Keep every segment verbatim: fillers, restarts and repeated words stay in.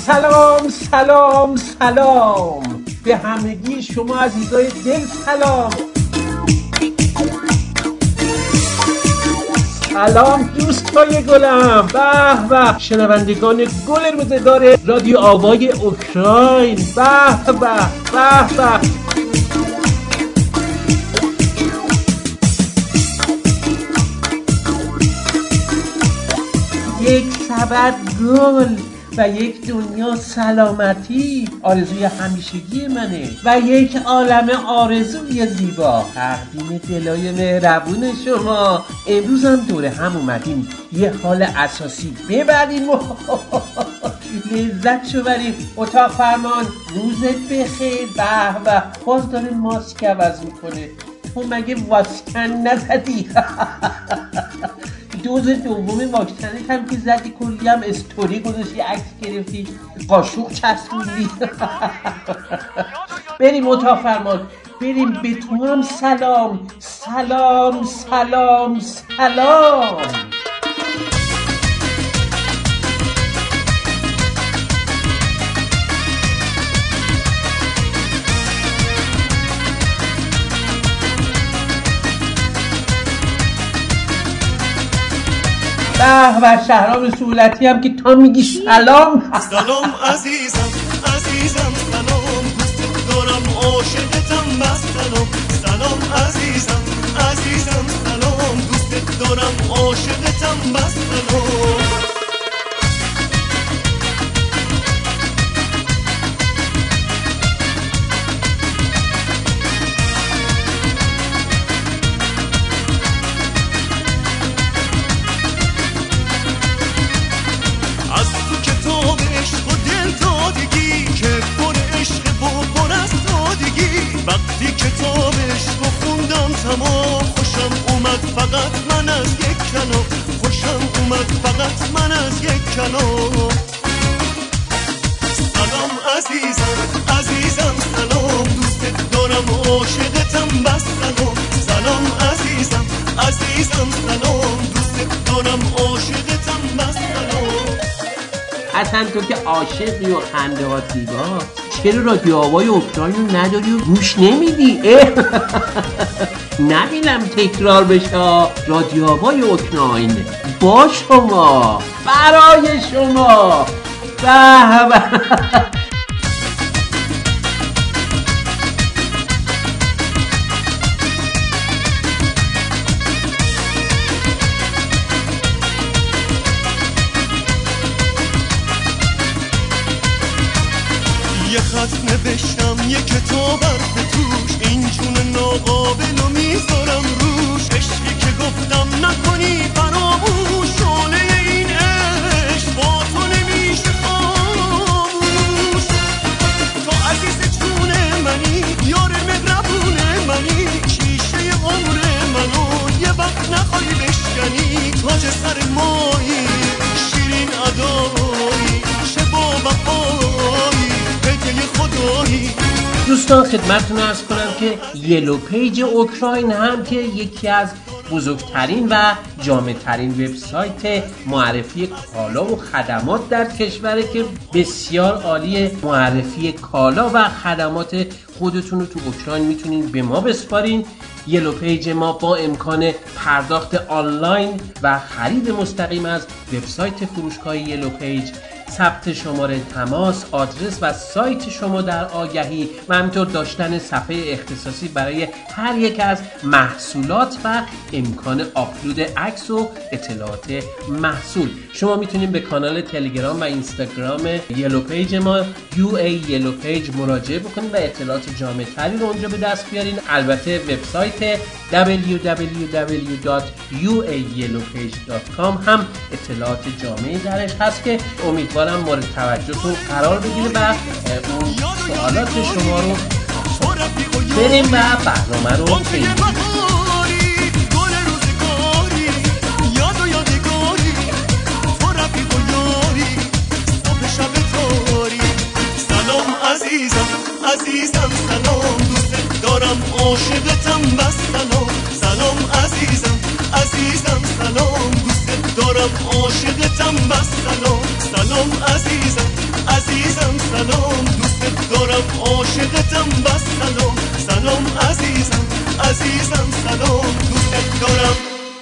سلام سلام سلام به همگی شما عزیزای دل. سلام سلام دوستای گلم، به به شنوندگان گل روزگار رادیو آوای اوکراین، به به به به. یک سبد گل و یک دنیا سلامتی آرزوی همیشگی منه و یک عالم آرزوی زیبا تقدیم دلای مهربون شما. امروز هم دوره هم اومدیم یه حال اساسی ببریم و لذت شو بریم. اتاق فرمان روزت بخیر. به به باز داره ماسک عوض میکنه. تو مگه واسکن نزدی؟ دوز دوم واکسنت هم که زدی، کلی هم استوری گذاشتی، عکس گرفتی، قاشق چسبوندی. بریم اتاق فرمان، بریم به تو هم سلام سلام سلام سلام. به و شهرام سهولتی هم که تا میگی سلام. سلام عزیزم عزیزم سلام، دوست دارم عاشقتم بس سلام. سلام عزیزم عزیزم سلام، دوست دارم عاشقتم بس سلام. وقتی کتابش رو خوندم تمام، خوشم اومد فقط من از یک کلام، خوشم اومد فقط من از یک کلام. سلام عزیزم عزیزم سلام، دوست دارم عاشقتم بس سلام. سلام عزیزم عزیزم سلام، دوست دارم عاشقتم بس سلام. اصلا تو که عاشقی و خنده ها زیبا، چرا رادیو آوای اوکراین رو نداری و گوش نمیدی؟ نبینم تکرار بشه. رادیو آوای اوکراین با شما، برای شما. به به. یه خط نوشتم یه کتاب حرف توش، این جون ناقابل رو میذارم روش. عشقی که گفتم نکنی فراموش، شعله این عشق با تو نمیشه خاموش. تو عزیز جون منی، یار مهربون منی، شیشه عمر منو یه وقت نخوای بشکنی. تاج سر مایی، شیرین ادایی، شب و وفایی، دوستان خدمتتون عرض کنم که یلو پیج اوکراین هم که یکی از بزرگترین و جامع‌ترین وبسایت معرفی کالا و خدمات در کشوره که بسیار عالیه. معرفی کالا و خدمات خودتون رو تو اوکراین میتونین به ما بسپارین. یلو پیج ما با امکان پرداخت آنلاین و خرید مستقیم از وبسایت فروشگاه یلو پیج، ثبت شماره تماس، آدرس و سایت شما در آگهی و همینطور داشتن صفحه اختصاصی برای هر یک از محصولات و امکان آپلود عکس و اطلاعات محصول. شما میتونید به کانال تلگرام و اینستاگرام یلو پیج ما یو ای یلو پیج مراجعه بکنید و اطلاعات جامع تری رو اونجا به دست بیارین. البته وبسایت دبلیو دبلیو دبلیو دات یو ای یلو پیج دات کام هم اطلاعات جامعی درش هست که امیدوارم مورد توجهتون قرار بگیره و اون سوالات شما رو بریم و برنامه رو بگیریم. عزیزم عزیزم سلام، دوست دارم عاشقتم بس سلام. سلام عزیزم عزیزم سلام، دوست دارم عاشقتم بس سلام. سلام عزیزم عزیزم سلام، دوست دارم عاشقتم بس سلام. سلام عزیزم عزیزم سلام، دوست دارم.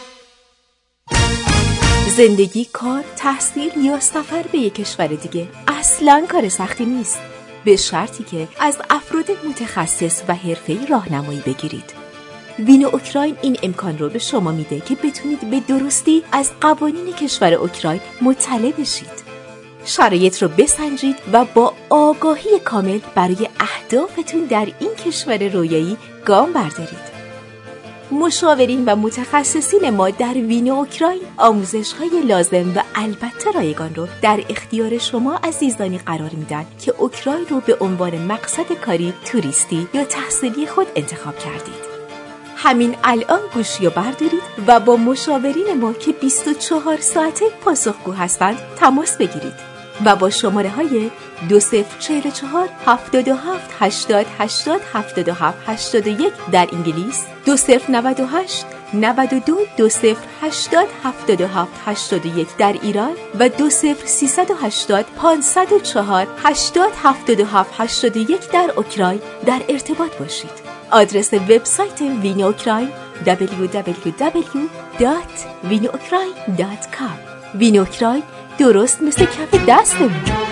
زندگی، کار، تحصیل یا سفر به یک کشور دیگه اصلاً کار سختی نیست، به شرطی که از افراد متخصص و حرفه‌ای راهنمایی بگیرید. وینو اوکراین این امکان رو به شما میده که بتونید به درستی از قوانین کشور اوکراین مطلع بشید. شرایط رو بسنجید و با آگاهی کامل برای اهدافتون در این کشور رویایی گام بردارید. مشاورین و متخصصین ما در وینو اوکراین آموزش‌های لازم و البته رایگان رو در اختیار شما عزیزانی قرار میدن که اوکراین رو به عنوان مقصد کاری، توریستی یا تحصیلی خود انتخاب کردید. همین الان گوشی رو بردارید و با مشاورین ما که بیست و چهار ساعته پاسخگو هستند تماس بگیرید و با شماره های دو صفر چهل و چهار هفتاد و هفت هشتاد هشتاد هفتاد و هفت هشتاد و یک در انگلیس، دو صفر نود و هشت نود و دو دو صفر هشتاد هفتاد و هفت هشتاد و یک در ایران و دو صفر سیصد و هشتاد پانصد و چهار هشتاد هفتاد و هفت هشتاد و یک در اوکراین در ارتباط باشید. آدرس وبسایت وینو اوکراین دبلیو دبلیو دبلیو دات وینو اوکراین دات کام. وینو اوکراین درست مثل کف دستمون.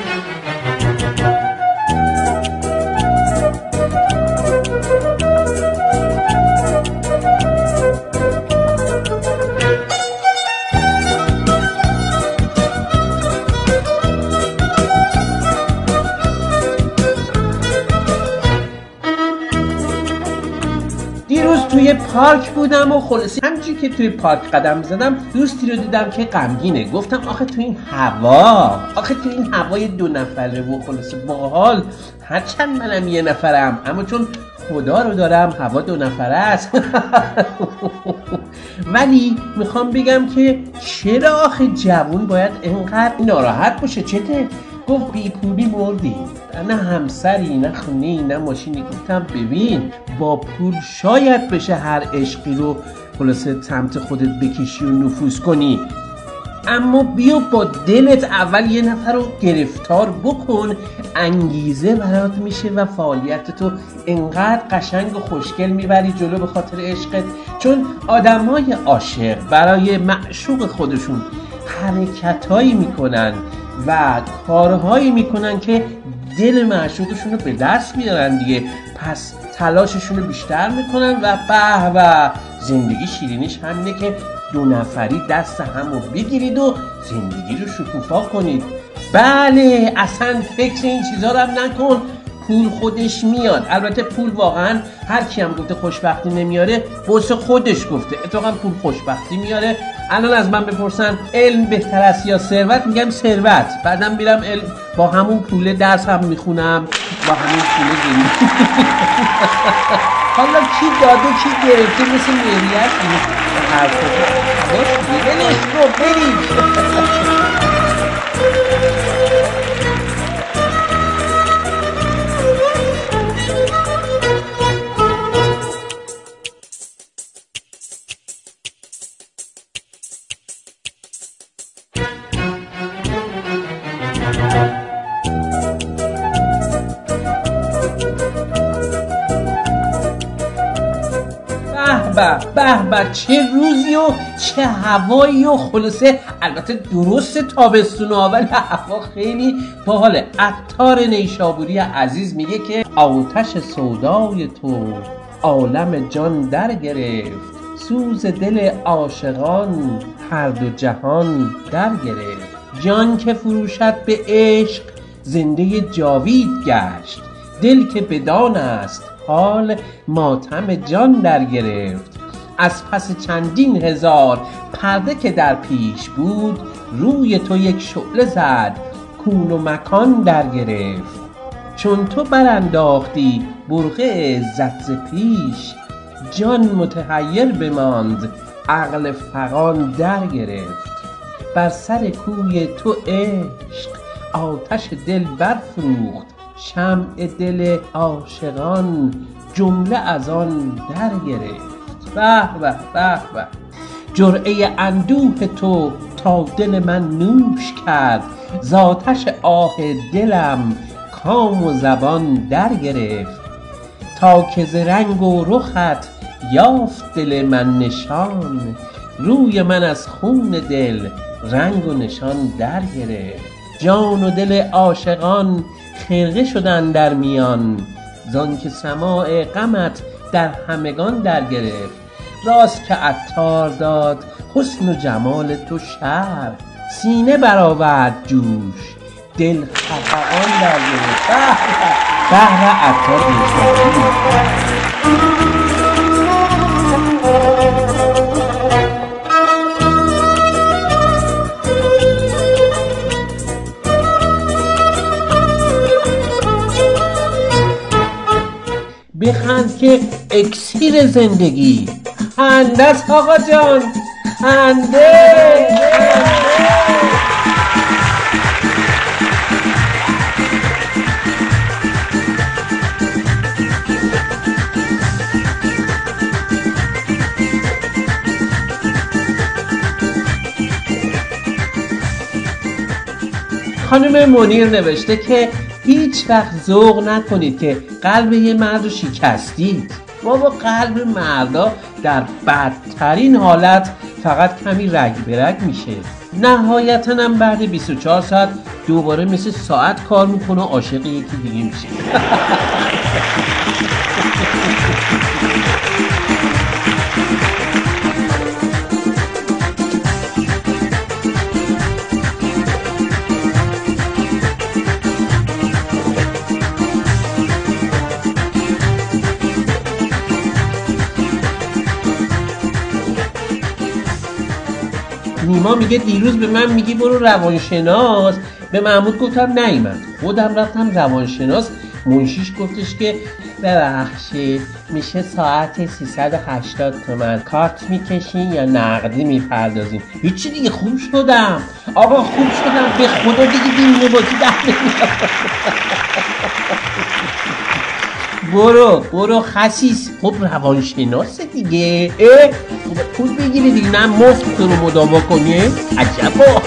دیروز توی پارک بودم و خلاصی همچنین که توی پارک قدم زدم دوستی رو دیدم که غمگینه. گفتم آخه تو این هوا آخه تو این هوای دو نفره و خلاصی باحال، هرچند منم یه نفرم اما چون خدا رو دارم هوا دو نفره است. ولی میخوام بگم که چرا آخه جوون باید اینقدر ناراحت باشه؟ چته؟ گفت بی پولی مردی، نه همسری نه خونه‌ای نه ماشینی. گفتم ببین با پول شاید بشه هر عشقی رو خلاصه سمت خودت بکشی و نفوذ کنی، اما بیا با دلت اول یه نفر رو گرفتار بکن، انگیزه برات میشه و فعالیتتو انقدر قشنگ و خوشگل میبری جلو به خاطر عشقت. چون آدمای عاشق برای معشوق خودشون حرکتایی میکنن و کارهایی میکنن که دل معشوقشون رو به دست میارن دیگه، پس تلاششون رو بیشتر میکنن و به و زندگی شیرینیش همینه که دو نفری دست هم رو بگیرید و زندگی رو شکوفا کنید. بله اصلا فکر این چیزا رو هم نکن، پول خودش میاد. البته پول واقعا هر کی هم گفته خوشبختی نمیاره واسه خودش گفته، اتفاقا پول خوشبختی میاره. الان از من بپرسن علم بهتر است یا ثروت، میگم ثروت. بعدم میرم علم با همون پول درس هم میخونم، با همون پول زندگی. حالا کی داده کی گرفته مثل میریت این حرفا باش دیگه بلش رو برید. به به به چه روزی و چه هوایی و خلاصه البته درست تابستونه ولی هوا خیلی باحاله. عطار نیشابوری عزیز میگه که آتش سودای تو عالم جان در گرفت، سوز دل عاشقان هر دو جهان در گرفت، جان که فروشد به عشق زنده جاوید گشت، دل که بدان است حال ماتم جان در گرفت. از پس چندین هزار پرده که در پیش بود، روی تو یک شعله زد کون و مکان در گرفت. چون تو برانداختی برقع عزت ز پیش، جان متحیر بماند عقل فغان در گرفت. بر سر کوی تو عشق آتش دل برفروخت، شمع دل عاشقان جمله از آن در گرفت. به به به به جرعه اندوه تو تا دل من نوش کرد، زاتش آه دلم کام و زبان در گرفت، تا که ز رنگ و رخت یافت دل من نشان، روی من از خون دل رنگ و نشان در گرفت. جان و دل عاشقان خرقه شدن در میان، زان که سماع غمت در همگان در گرفت. راست که عطار داد حسن و جمال تو شرح، سینه برآورد جوش دل خفقان در گرفت. بهر عطار بخند که اکسیر زندگی خنده است آقا جان، خنده. خانم منیر نوشته که هیچ وقت ذوق نکنید که قلب یه مرد رو شکستید. بابا قلب مردا در بدترین حالت فقط کمی رگ به رگ میشه، نهایتاً هم بعد بیست و چهار ساعت دوباره مثل ساعت کار میکنه و عاشق یکی دیگه میشه. نیما میگه دیروز به من میگی برو روانشناس، به محمود گفتم نیومد، خودم رفتم روانشناس، منشیش گفتش که ببخشید میشه ساعت سیصد و هشتاد تومن کارت میکشین یا نقدی میپردازین. هیچی دیگه خوب شدم آقا، خوب شدم به خدا دیگه دیمونه بازی در نمیاد. برو برو خسیس. خب روانشناس دیگه، اه پول بگیری دیگه، نه مفت تو رو مداوا کنی. عجبا.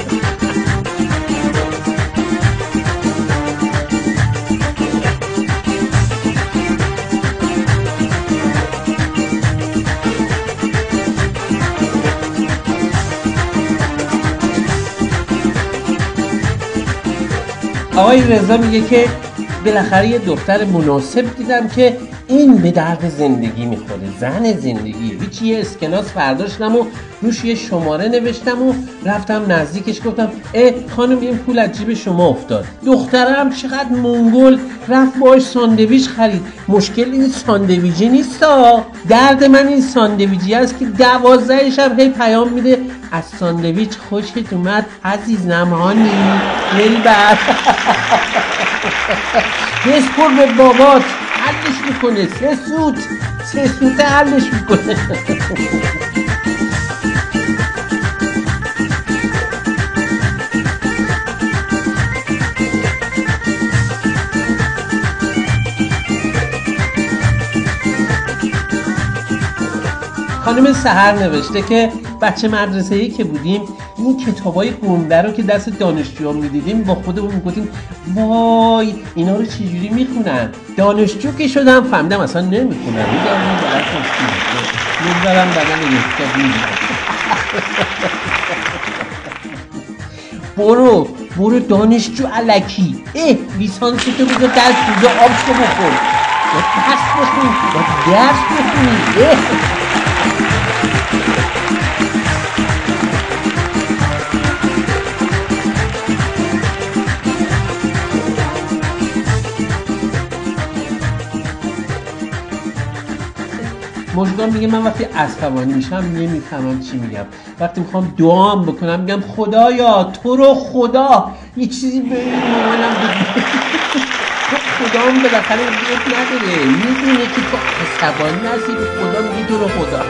آقای رضا میگه که بالاخره یه دختر مناسب دیدم که این به درد زندگی میخوره، زن زندگی. هیچی، یه اسکناس فرداشتم و روش یه شماره نوشتم و رفتم نزدیکش گفتم اه خانم این پول از جیب شما افتاد. دخترم چقدر منگل رفت باش ساندویچ خرید. مشکل این ساندویچی نیستا، درد من این ساندویچی است که دوازده شب هی پیام میده از ساندویچ خوشت اومد عزیزم هانی دلبر. بسپر به بابات حلش میکنه، سه سوت سه سوت حلش میکنه. خانم سحر نوشته که بچه مدرسه‌ای که بودیم این کتابای گنده رو که دست دانشجوها میدیدیم با خودمون میگفتیم وای اینا رو چجوری میخونن. دانشجو که شدم فهمیدم اصلا نمیخونن، میگم این بلد کنستیم میذارم بدن یک کتاب میدیدم. برو برو دانشجو الکی، اه لیسانس تو بذار در سوزه آب شو بخور، با دست بخون با درس بخونی. اه مژگان میگه من وقتی عصبانی میشم نمیفهمم چی میگم، وقتی میخوام دعام بکنم میگم خدایا تو رو خدا یه چیزی به این مامانم بگی. خدا هم بالاخره بیت نداره، میدونه که تو عصبانی هستی، به خدا میگی تو رو خدا.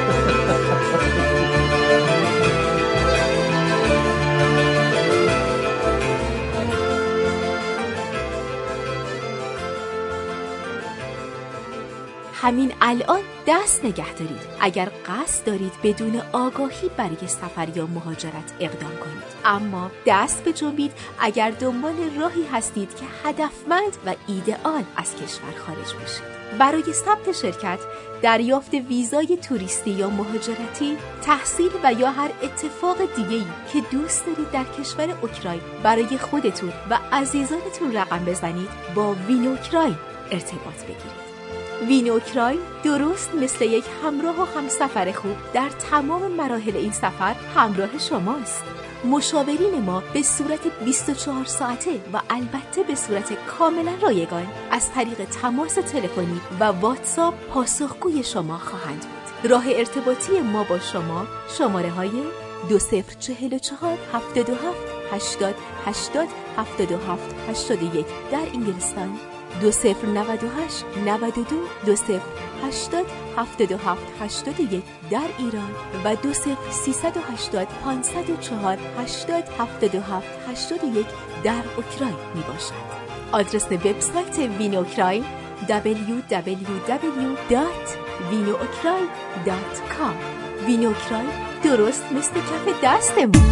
همین الان دست نگه دارید اگر قصد دارید بدون آگاهی برای سفر یا مهاجرت اقدام کنید. اما دست بجنبید اگر دنبال راهی هستید که هدفمند و ایدئال از کشور خارج بشید. برای ثبت شرکت، دریافت ویزای توریستی یا مهاجرتی، تحصیل و یا هر اتفاق دیگه‌ای که دوست دارید در کشور اوکراین برای خودتون و عزیزانتون رقم بزنید، با وینوکراین ارتباط بگیرید. وینوکراین درست مثل یک همراه و همسفر خوب در تمام مراحل این سفر همراه شماست. مشاورین ما به صورت بیست و چهار ساعته و البته به صورت کاملا رایگان از طریق تماس تلفنی و واتساپ پاسخگوی شما خواهند بود. راه ارتباطی ما با شما شماره های دو صفر چهل و چهار هفتاد و هفت هشتاد هشتاد هفتاد و هفت هشتاد و یک در انگلستان، دو صفر نود و هشت نود و دو دو صفر هشتاد هفتاد و هفت هشتاد و یک در ایران و دو صفر سیصد و هشتاد پانصد و چهار هشتاد هفتاد و هفت هشتاد و یک در اوکراین می باشد. آدرس وبسایت وینوکراین دبلیو دبلیو دبلیو دات وینوکراین دات کام. وینوکراین درست مثل کف دستمون.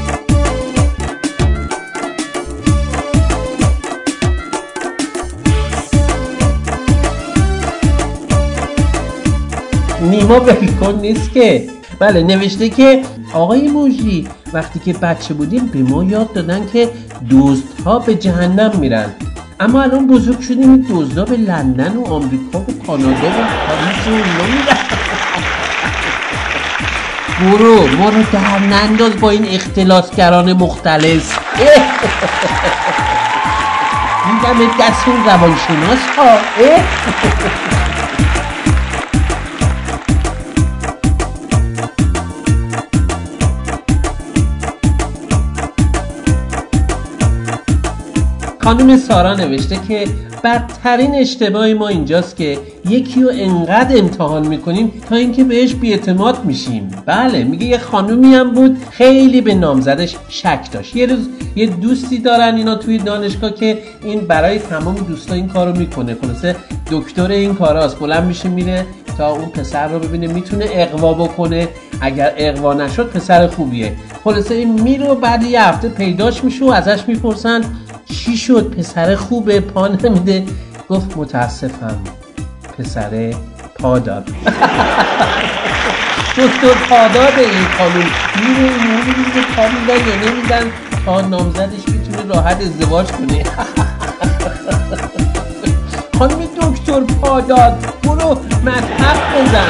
نیما بلکن نیست که. بله نوشته که آقای موجی وقتی که بچه بودیم به ما یاد دادن که دزدها به جهنم میرن، اما الان بزرگ شدیم این دزدها به لندن و آمریکا و کانادا و پاریس و اینا میرن. برو ما رو در ننداز با این اختلاسگران مختلس. میدم دست اون روانشناس ها. خانم سارا نوشته که بدترین اشتباه ما اینجاست که یکی رو انقدر امتحان میکنیم تا اینکه بهش بی‌اعتماد میشیم. بله میگه یه خانومی هم بود خیلی به نامزدش شک داشت. یه روز یه دوستی دارن اینا توی دانشگاه که این برای تمام دوستا این کارو میکنه، خلاصه دکتر این کاراست، بلند میشه میره تا اون پسر رو ببینه میتونه اغوا بکنه، اگر اغوا نشد پسر خوبیه. خلاصه این میره و بعد یه هفته پیداش میشه و ازش میپرسن چی شد پسر خوبه پا نمیده؟ گفت متاسفم پسر پا داد. دکتر پا داده این قانون میره اینو میره پا میدن یا نمیدن تا نامزدش میتونه راحت ازدواج کنه. خانم دکتر پا داد برو مطلب بزن.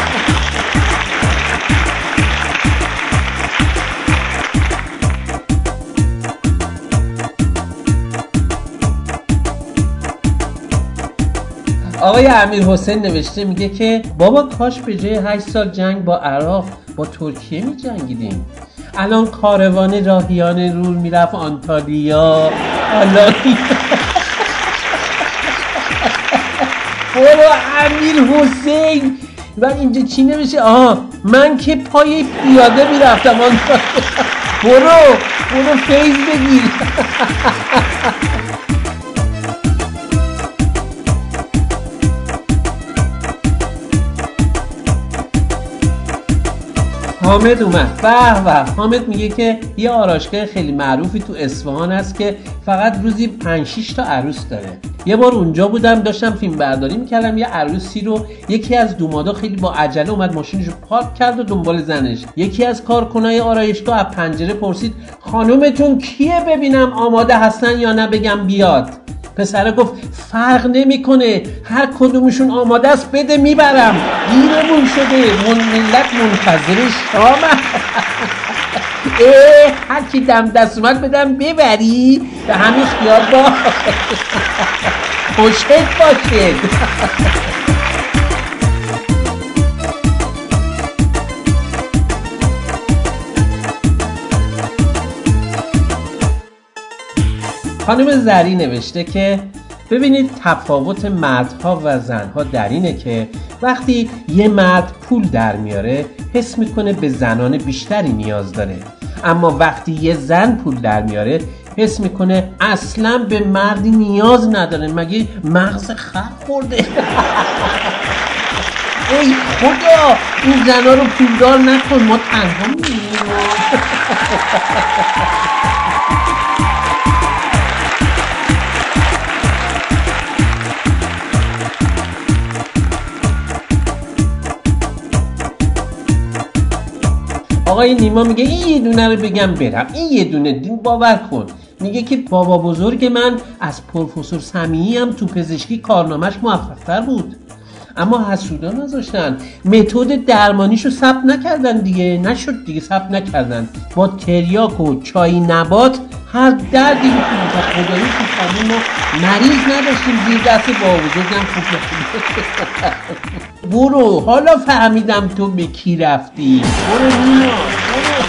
آقای امیر حسین نوشته میگه که بابا کاش به جای هشت سال جنگ با عراق با ترکیه می جنگیدیم. الان کاروان راهیان رور میرفت آنتالیا. آلانی برو امیر حسین. و اینجا چی نمیشه؟ آها من که پای پیاده میرفتم آنتالیا. برو برو فیض بگیر. حامد اومد. به به. حامد میگه که یه آرایشگاه خیلی معروفی تو اصفهان هست که فقط روزی پنج شش تا عروس داره. یه بار اونجا بودم داشتم فیلم برداری میکردم، یه عروسی رو یکی از دومادا خیلی با عجله اومد ماشینش رو پارک کرد و دنبال زنش. یکی از کارکنای آرایشگاه از پنجره پرسید خانومتون کیه ببینم آماده هستن یا نه بگم بیاد. پسره گفت فرق نمیکنه هر کدومشون آماده است بده میبرم، دیرمون شده، من ملت منتظر شامه. اه هر کی دم دست اومد بدم ببری به همین خیال با خوشت باشید. خانم زری نوشته که ببینید تفاوت مردها و زنها در اینه که وقتی یه مرد پول در میاره حس میکنه به زنان بیشتری نیاز داره، اما وقتی یه زن پول در میاره حس میکنه اصلا به مردی نیاز نداره، مگه مغز خر خورده. ای خدا این زنا رو پولدار نکن، ما تنها میمونیم. آقای نیما میگه این یه دونه رو بگم برم، این یه دونه دین باور کن. میگه که بابا بزرگ من از پروفسور سمیعی هم تو پزشکی کارنامه‌اش موفق‌تر بود، اما حسودا نذاشتن، متد درمانیشو ثبت نکردن دیگه، نشد دیگه ثبت نکردن. با تریاک و چای نبات هر دردی رو که خدایی تو خانه ما مریض نداشتیم زیر دست بابا بزرگم خوب نشد. برو حالا فهمیدم تو به کی رفتی. برو نیما برو.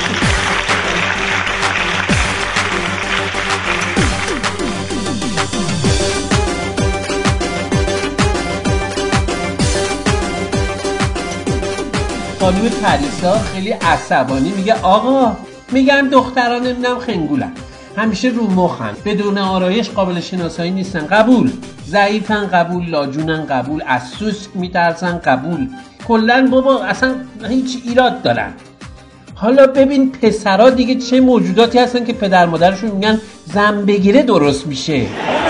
خانم پریسا خیلی عصبانی میگه آقا میگن دختران نمیدونم خنگولن، همیشه رو مخن، بدون آرایش قابل شناسایی نیستن، قبول، ضعیفن قبول، لاجونن قبول، از سوسک میترسن قبول، کلن بابا اصلا هیچ ایراد دارن. حالا ببین پسرا دیگه چه موجوداتی هستن که پدر مادرشون میگن زن بگیره درست میشه.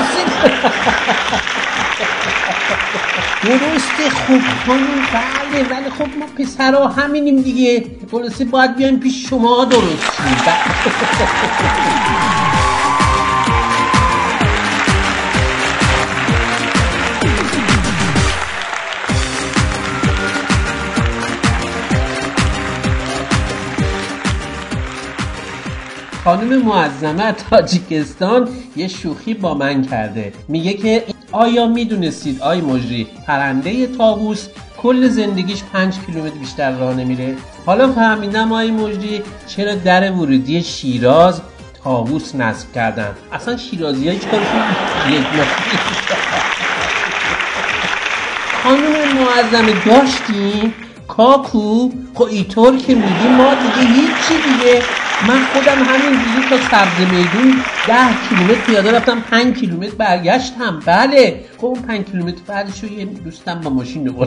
درسته خوب خانم، بله ولی خب ما پسرها همینیم دیگه، خلاصه باید بیایم پیش شما درست شیم. خانم معظمه تاجیکستان یه شوخی با من کرده، میگه که آیا میدونستید آی مجری پرنده طاووس کل زندگیش پنج کیلومتر بیشتر راه نمیره؟ حالا فهمیدم آی مجری چرا در ورودی شیراز طاووس نصب کردن. اصلا شیرازی ها هیچ کارشون یک متر. خانم معظمه داشتیم کاکو خب اینطور که میگی ما دیگه هیچی دیگه. من خودم همین دیگه تا سبز میدون ده کیلومتر پیاده رفتم، پنج کیلومتر برگشتم. بله خب اون پنج کیلومتر بعدشو یه دوستم با ماشین دوباره.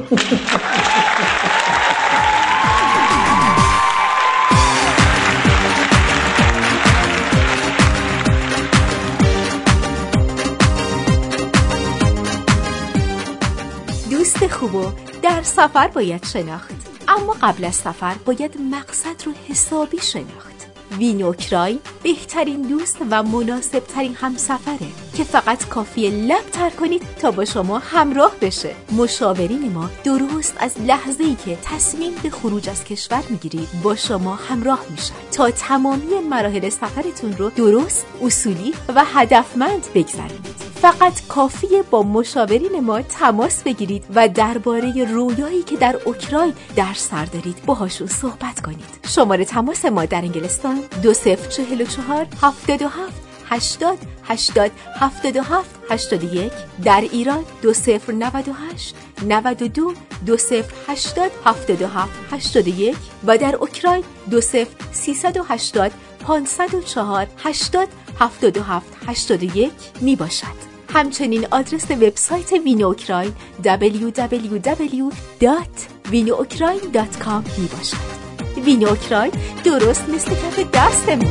دوست خوبو در سفر باید شناخت، اما قبل از سفر باید مقصد رو حسابی شناخت. وینوکراین بهترین دوست و مناسب ترین همسفره که فقط کافیه لب تر کنید تا با شما همراه بشه. مشاورین ما درست از لحظه‌ای که تصمیم به خروج از کشور میگیرید با شما همراه میشن تا تمامی مراحل سفرتون رو درست، اصولی و هدفمند بگذرونید. فقط کافیه با مشاورین ما تماس بگیرید و درباره رویایی که در اوکراین در سر دارید باهاشون صحبت کنید. شماره تماس ما در انگلستان دو صفر چهل و چهار هفتاد و هفت هشتاد هشتاد هفتاد و هفت هشتاد و یک، در ایران دو صفر نود و هشت نود و دو دو صفر هشتاد هفتاد و هفت هشتاد و یک و در اوکراین دو صفر سیصد و هشتاد پانصد و چهار هشتاد هفتاد و هفت هشتاد و یک می باشد. همچنین آدرس وبسایت وینوکراین دبلیو دبلیو دبلیو دات وینوکراین دات کام می باشد. وینوکراین درست مثل کف دستمون.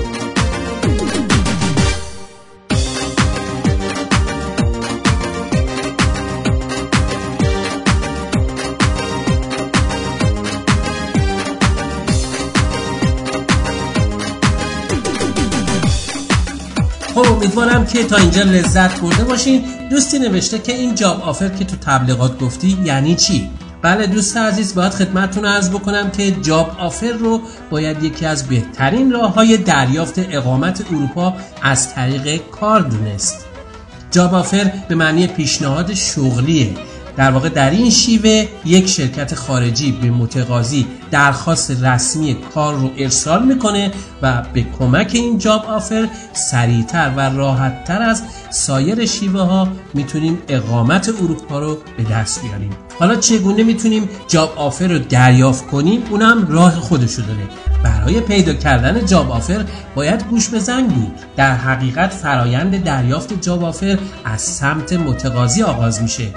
خب امیدوارم که تا اینجا لذت برده باشین. دوستی نوشته که این جاب آفر که تو تبلیغات گفتی یعنی چی؟ بله دوست عزیز، باید خدمتتون عرض بکنم که جاب آفر رو باید یکی از بهترین راه‌های دریافت اقامت اروپا از طریق کار دونست. جاب آفر به معنی پیشنهاد شغلیه. در واقع در این شیوه یک شرکت خارجی به متقاضی درخواست رسمی کار رو ارسال میکنه و به کمک این جاب آفر سریعتر و راحتتر از سایر شیوه ها میتونیم اقامت اروپا رو به دست بیاریم. حالا چگونه میتونیم جاب آفر رو دریافت کنیم؟ اونم راه خودشو داره. برای پیدا کردن جاب آفر باید گوش به زنگ بود. در حقیقت فرایند دریافت جاب آفر از سمت متقاضی آغاز میشه.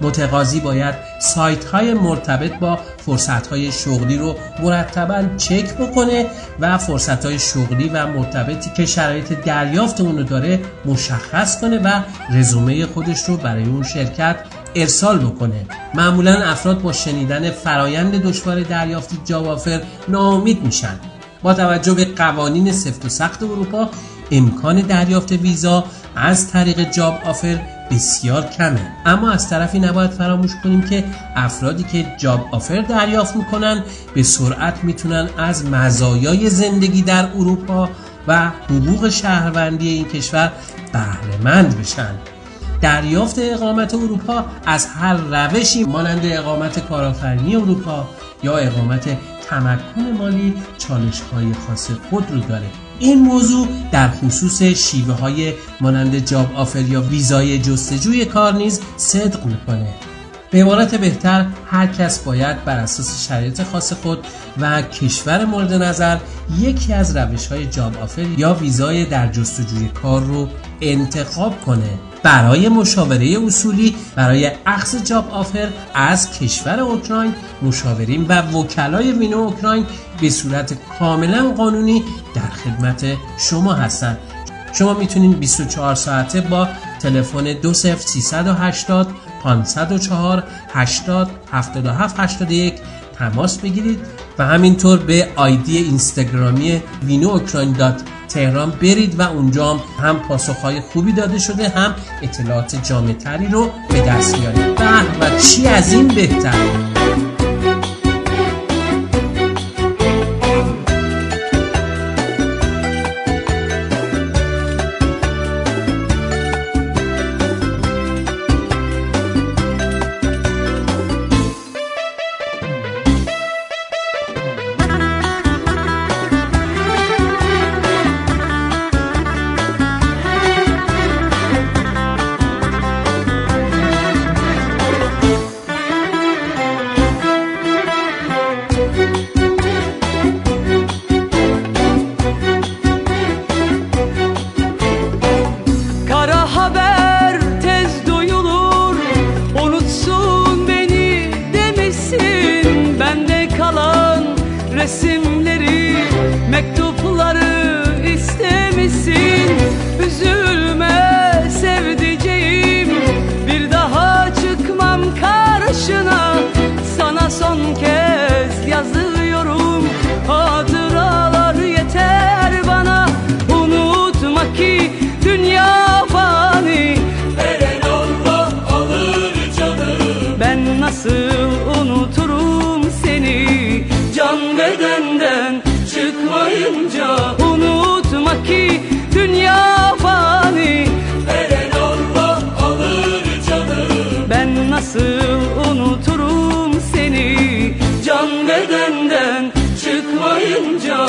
متقاضی باید سایت های مرتبط با فرصت های شغلی رو مرتباً چک بکنه و فرصت های شغلی و مرتبطی که شرایط دریافت اون رو داره مشخص کنه و رزومه خودش رو برای اون شرکت ارسال بکنه. معمولاً افراد با شنیدن فرایند دشوار دریافت جاب آفر ناامید میشن. با توجه به قوانین سفت و سخت اروپا امکان دریافت ویزا از طریق جاب آفر بسیار کمه، اما از طرفی نباید فراموش کنیم که افرادی که جاب آفر دریافت میکنن به سرعت میتونن از مزایای زندگی در اروپا و حقوق شهروندی این کشور بهره مند بشن. دریافت اقامت اروپا از هر روشی مانند اقامت کارآفرینی اروپا یا اقامت تمکن مالی چالش‌های خاص خود رو داره. این موضوع در خصوص شیوه های مانند جاب آفر یا ویزای جستجوی کار نیز صدق میکنه. به عبارت بهتر هر کس باید بر اساس شرایط خاص خود و کشور مورد نظر یکی از روش‌های جاب آفر یا ویزای در جستجوی کار رو انتخاب کنه. برای مشاوره اصولی برای اخذ جاب آفر از کشور اوکراین، مشاورین و وکلای وینو اوکراین به صورت کاملا قانونی در خدمت شما هستند. شما میتونید بیست و چهار ساعته با تلفن دو صفر سیصد و هشتاد پانصد و چهار هشتاد هفتاد و هفت هشتاد و یک تماس بگیرید و همینطور به آیدی اینستاگرامی وینو اوکراین دات تهران برید و اونجا هم پاسخهای خوبی داده شده هم اطلاعات جامع‌تری رو به دست میارید. و چی از این بهتر؟ Resimleri, mektupları istemişsin. Üzülme sevdiceğim, bir daha çıkmam karşına. Sana son kez yazıyorum, hatıralar yeter bana. Unutma ki dünya fani, veren Allah alır canım. Ben nasıl unuturum seni? Can bedenden çıkmayınca. Unutma ki dünya fani, veren Allah alır canım. Ben nasıl unuturum seni? Can bedenden çıkmayınca.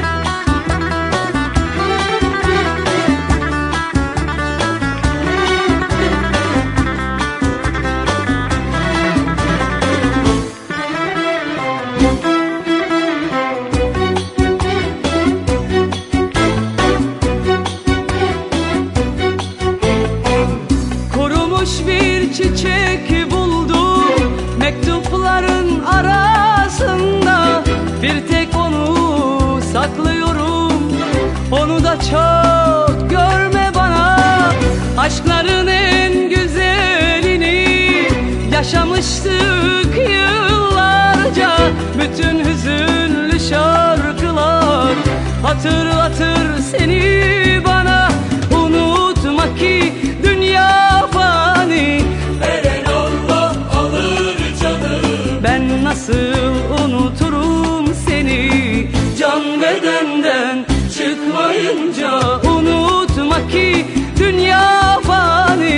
Çiçek buldum mektupların arasında. Bir tek onu saklıyorum, onu da çok görme bana. Aşkların en güzelini yaşamıştık yıllarca. Bütün hüzünlü şarkılar hatırlatır seni bana. Unutma ki dünya fani, veren Allah alır canım. Ben nasıl unuturum seni? Can bedenden çıkmayınca. Unutma ki dünya fani,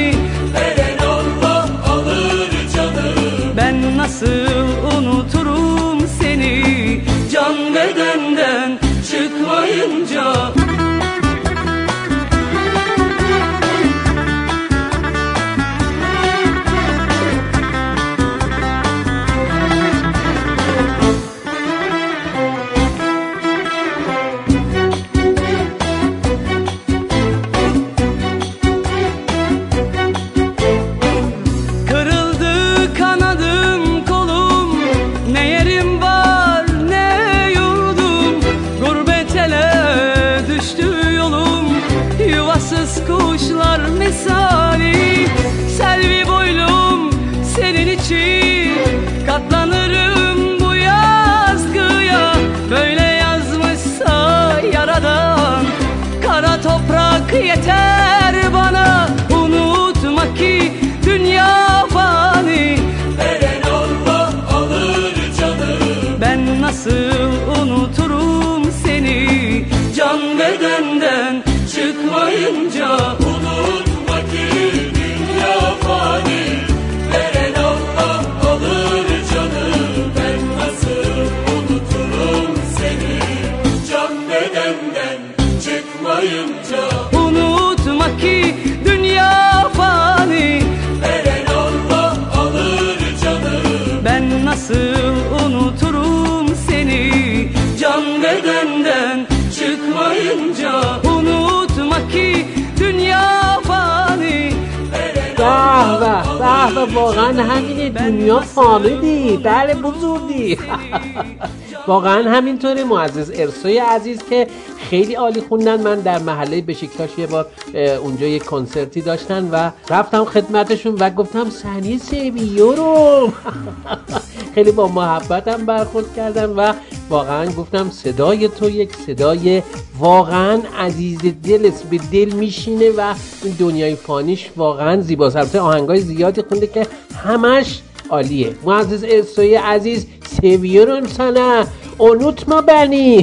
çıkmayınca. Unutma ki dünya fani, veren Allah alır canı. Ben nasıl unuturum seni, can bedenden çıkmayınca. Unutma ki dünya fani, Veren Allah alır canı. ben nasıl unuturum seni, can bedenden çıkmayınca. Unutma ki dünya fani. به به به به واقعا همینه، دنیا فانیدی. بله بزرگی. واقعا همینطوره. معزز ارسوی عزیز که خیلی عالی خوندن. من در محله بشکتاش یه بار اونجا یک کنسرتی داشتن و رفتم خدمتشون و گفتم صحنه سیویورم. خیلی با محبتم برخورد کردن و واقعا گفتم صدای تو یک صدای واقعا عزیز دل است، به دل میشینه و این دنیای فانیش واقعا زیباست. البته آهنگای زیادی خونده که همش عالیه. معزز ارسوی عزیز seviyorum sana unutma beni.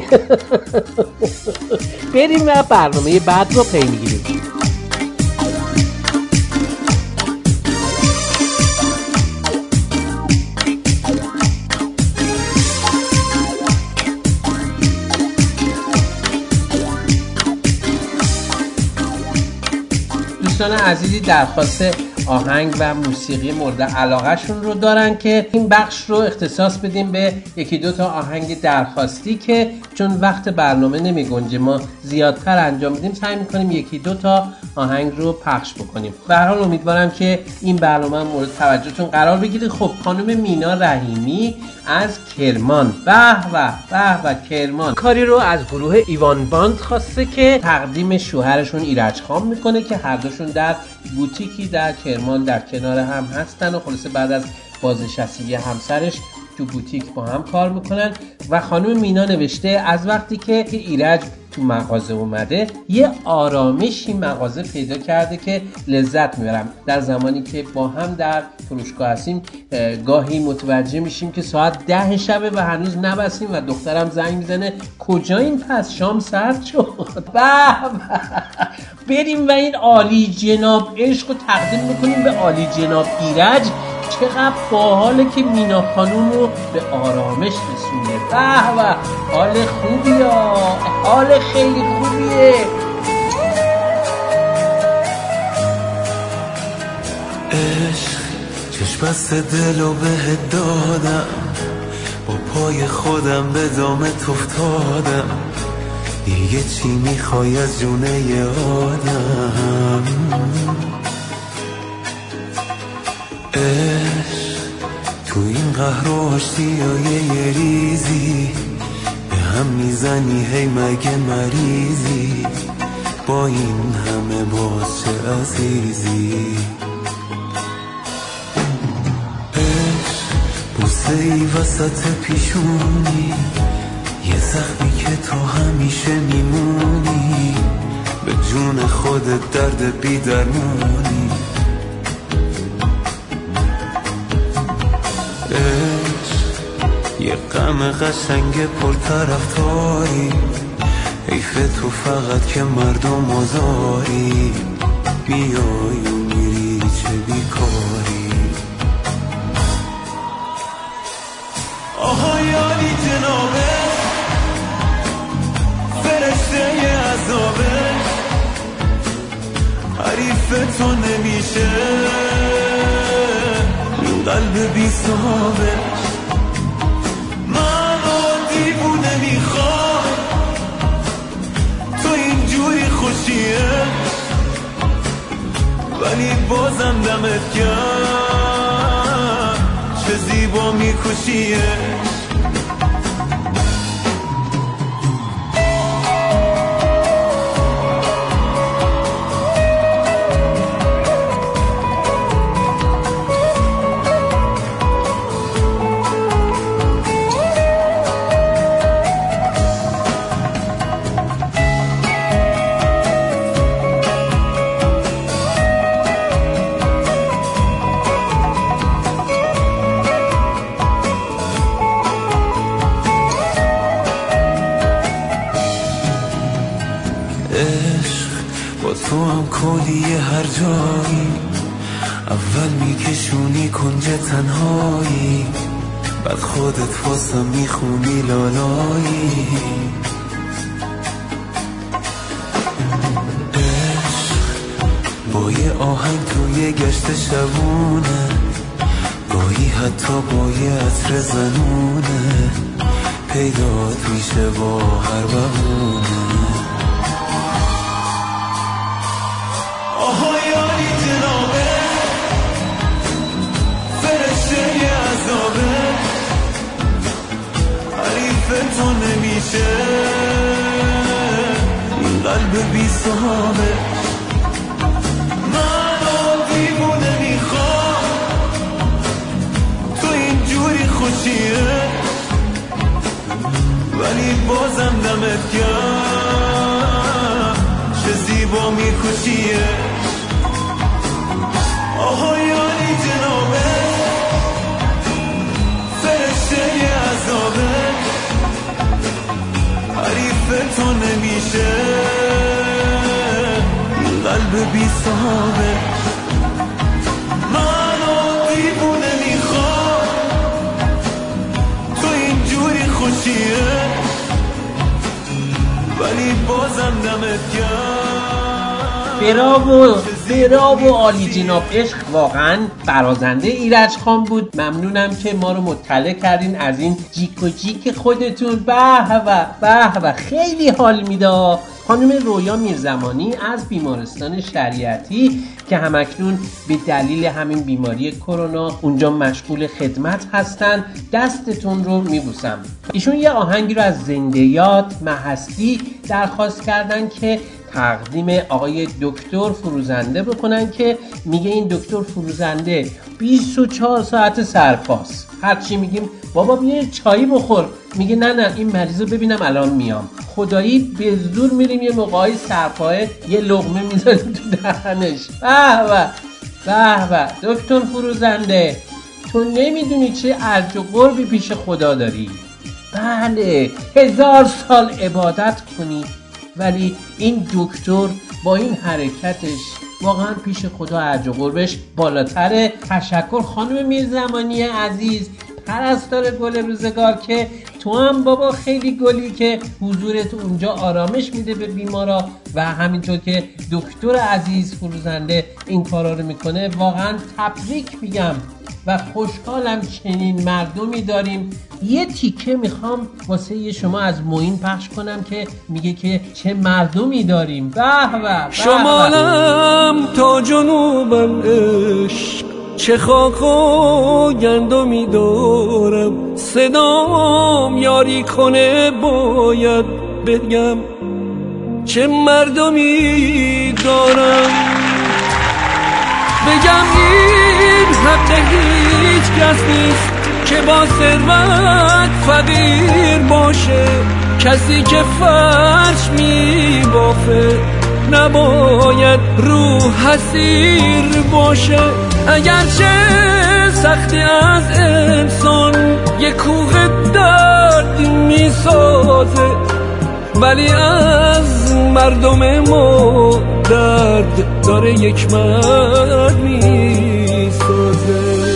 بریم و برنامه بعد رو پی میگیریم. دوستان عزیزی درخواست آهنگ و موسیقی مورد علاقه شون رو دارن که این بخش رو اختصاص بدیم به یکی دو تا آهنگ درخواستی که چون وقت برنامه نمی گنجه ما زیادتر انجام بدیم، سعی میکنیم یکی دو تا آهنگ رو پخش بکنیم. به هر حال امیدوارم که این برنامه مورد توجهتون قرار بگیره. خب خانم مینا رحیمی از کرمان، به به به به کرمان، کاری رو از گروه ایوان باند خواسته که تقدیم شوهرشون ایرج خان میکنه که هر دوشون در بوتیکی در کرمان در کنار هم هستن و خلاصه بعد از بازنشستگی همسرش تو بوتیک با هم کار میکنن. و خانم مینا نوشته از وقتی که ایرج تو مغازه اومده یه آرامشی مغازه پیدا کرده که لذت میبرم. در زمانی که با هم در فروشگاه هستیم گاهی متوجه میشیم که ساعت ده شبه و هنوز نبستیم و دخترم زنگ میزنه کجایین پس شام سرد شد. بریم و این عالی جناب عشق رو تقدیم میکنیم به عالی جناب ایرج. چقدر باحاله که مینا خانوم رو به آرامش رسونه. به به حال خوبیه، حال خیلی خوبیه. عشق چشم بست دلو بهت دادم، با پای خودم به دامت افتادم. دیگه چی میخوای از جونه ی آدم؟ عشق تو این قهر و آشتیای یه ریزی به هم میزنی هی مگه مریضی؟ با این همه باز چه عزیزی؟ عشق بوسه ای وسط پیشونی، یه زخمی که تو همیشه میمونی، به جون خودت درد بی درمونی. یه غم قشنگ پر طرفداری، حیف تو فقط که مردم آزاری، بیای و میری چه بیکاری. آها یاری جنابه فرشته عذابش، حریف تو نمیشه این قلب بی صحابش. دیوونه میخوای تو اینجوری خوشیه، ولی بازم دمت گرم چه زیبا میکشیه. میخونی هر جایی، اول میکشونی کنج تنهایی، بعد خودت واسم میخونی لالایی. عشق با یه آهنگ توی گشت شبونه، گاهی حتی با یه عطر زنونه، پیدات میشه با هر بهونه. آهای عالی جنابه، فرشته ی عذابه، حریف تو نمیشه این قلب بی صحابه. منو دیوونه میخوام، تو اینجوری خوشیه، ولی بازم دمت گرم، چه زیبا میکشیه. آهای عالی جنابه، فرشته ی عذابه، حریف تو نمیشه این قلب بی صحابه. منو دیوونه میخوام، تو اینجوری خوشیه، ولی بازم دمت گرم. براو براو عالی جناب. عشق واقعا برازنده ایرج خان بود. ممنونم که ما رو مطلع کردین از این جیک و جیک خودتون. به به به به، خیلی حال میده. خانم رویا میرزمانی از بیمارستان شریعتی که همکنون به دلیل همین بیماری کرونا اونجا مشغول خدمت هستن، دستتون رو میبوسم. ایشون یه آهنگی رو از زنده یاد محستی درخواست کردن که تقدیم آقای دکتر فروزنده بکنن که میگه این دکتر فروزنده بیست و چهار ساعت سرپاس، هرچی میگیم بابا بیا چایی بخور میگه نه نه این مریض رو ببینم الان میام. خدایی به زور میریم یه موقعی سرپاه یه لقمه میذاریم تو دهنش. به به به به. دکتر فروزنده تو نمیدونی چه ارج و قربی پیش خدا داری. بله هزار سال عبادت کنی ولی این دکتر با این حرکتش واقعا پیش خدا ارج و قربش بالاتره. تشکر خانم میرزمانی عزیز، پرستار گل روزگار، که تو هم بابا خیلی گلی که حضورت اونجا آرامش میده به بیمارا و همینطور که دکتر عزیز فروزنده این کارا رو میکنه. واقعا تبریک میگم و خوشحالم چنین مردمی داریم. یه تیکه میخوام واسه شما از معین پخش کنم که میگه که چه مردمی داریم. به به. شمالم تا جنوبم عشق، چه خاک و گندمی دارم، صدام یاری کنه باید بگم چه مردمی دارم. بگم این حق هیچ کس نیست که با ثروت فقیر باشه، کسی که فرش می بافه نباید روح حسیر باشه. اگرچه سختی از انسان یک کوه درد می سازه، ولی از مردم ما درد داره یک مرد می سازه.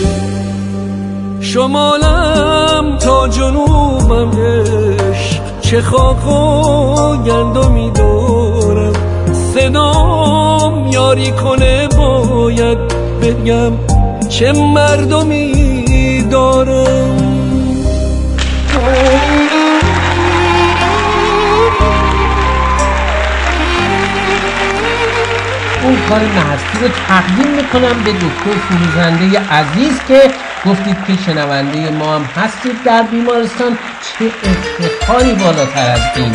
شمالم تا جنوبم عشق، چه خاک و گندمی دارم، صدام یاری کنه باید بگم چه مردمی دارم. اون کار محستی رو تقدیم میکنم به دکتر فروزنده عزیز که گفتید که شنونده ما هم هستید در بیمارستان. چه افتخاری بالاتر از این.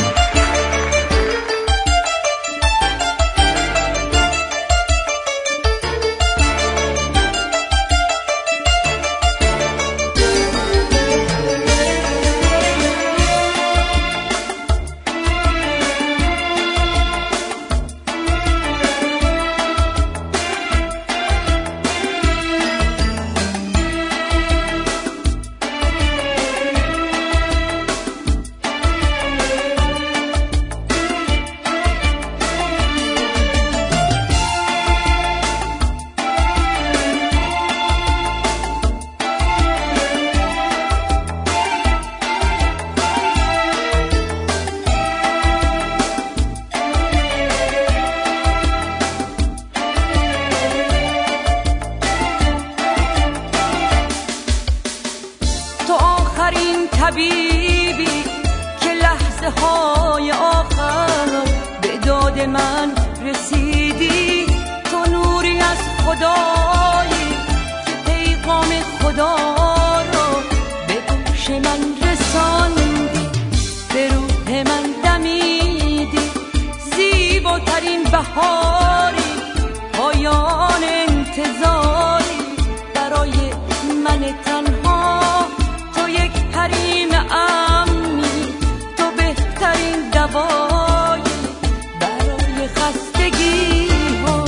آخرین طبیبی که لحظه های آخر به داد من رسیدی، تو نوری از خدایی که پیغام خدا رو به گوش من رساندی، به روح من دمیدی، زیباترین بهاری، پایان انتظاری برای من تنها، تو یک حریم امنی، تو بهترین دوایی برای خستگی ها.